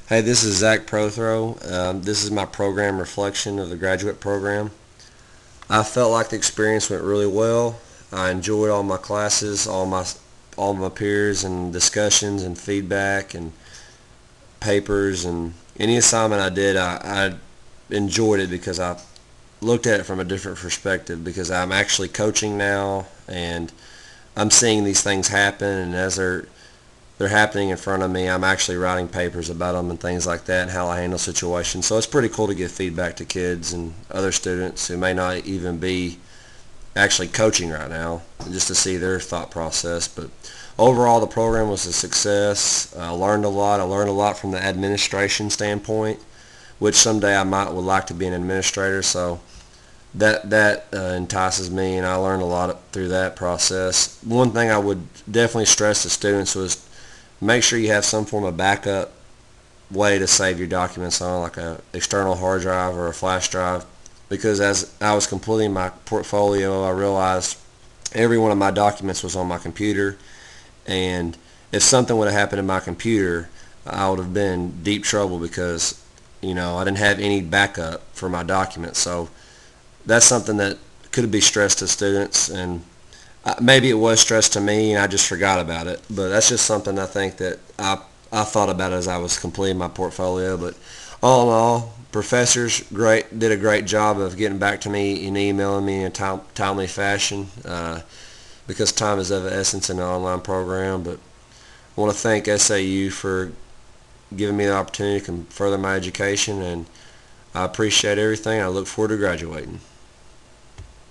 Hey, this is Zach Prothrow. This is my program reflection of the graduate program. I felt like the experience went really well. I enjoyed all my classes, all my peers and discussions and feedback and papers and any assignment I did. I enjoyed it because I looked at it from a different perspective because I'm actually coaching now and I'm seeing these things happen, and as they're happening in front of me, I'm actually writing papers about them and things like that and how I handle situations. So it's pretty cool to give feedback to kids and other students who may not even be actually coaching right now, just to see their thought process. But overall, the program was a success. I learned a lot. I learned a lot from the administration standpoint, which someday would like to be an administrator. So that entices me, and I learned a lot through that process. One thing I would definitely stress to students was make sure you have some form of backup way to save your documents on, like a external hard drive or a flash drive, because as I was completing my portfolio, I realized every one of my documents was on my computer, and if something would have happened to my computer, I would have been in deep trouble because I didn't have any backup for my documents. So that's something that could be stressed to students, and maybe it was stressed to me and I just forgot about it. But that's just something I think that I thought about as I was completing my portfolio. But all in all, professors did a great job of getting back to me and emailing me in a timely fashion because time is of the essence in an online program. But I want to thank SAU for giving me the opportunity to further my education, and I appreciate everything. I look forward to graduating.